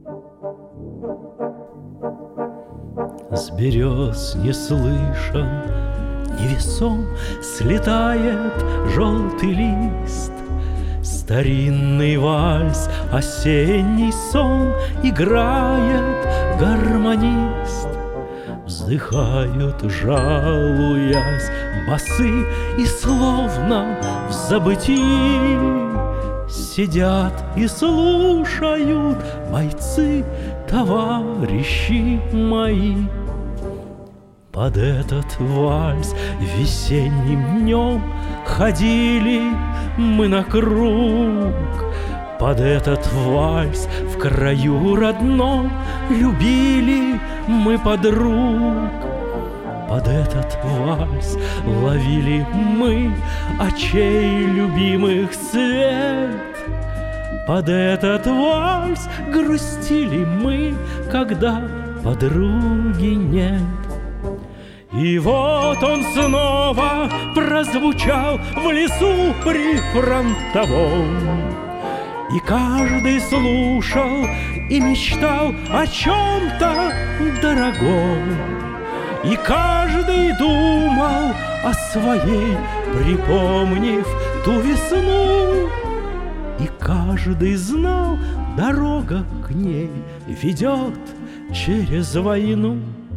С берез не слышен, невесом слетает желтый лист. Старинный вальс, осенний сон играет гармонист. Вздыхают, жалуясь, басы, и словно в забытии сидят и слушают бойцы, товарищи мои. Под этот вальс весенним днем ходили мы на круг. Под этот вальс в краю родном любили мы подруг. Под этот вальс ловили мы очей любимых свет. Под этот вальс грустили мы, когда подруги нет. И вот он снова прозвучал в лесу прифронтовом, и каждый слушал и мечтал о чем-то дорогом, и каждый думал о своей, припомнив ту весну, и каждый знал, дорога к ней ведет через войну.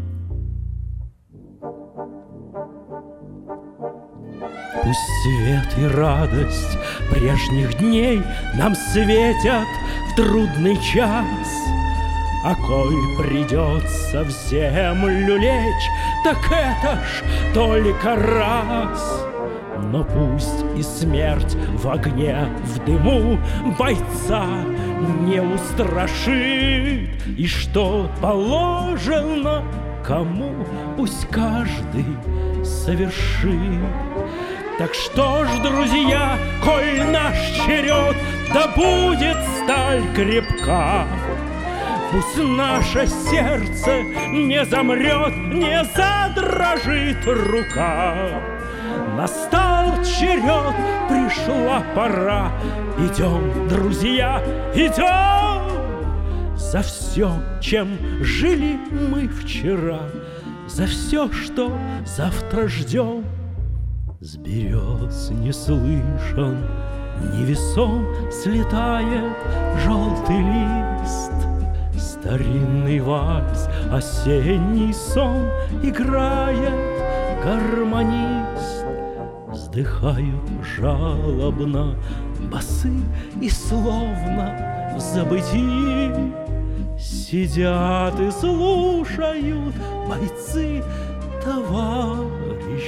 Пусть свет и радость прежних дней нам светят в трудный час, а коль придется в землю лечь, так это ж только раз. Но пусть и смерть в огне, в дыму бойца не устрашит, и что положено кому, пусть каждый совершит. Так что ж, друзья, коль наш черед, да будет сталь крепка, пусть наше сердце не замрет, не задрожит рука. Настал черед, пришла пора. Идем, друзья, идем за все, чем жили мы вчера, за все, что завтра ждем. С берез не слышен, невесом слетает желтый лист. Старинный вальс, осенний сон играет гармонист. Вздыхают жалобно басы, и словно в забытии сидят и слушают бойцы, товарищи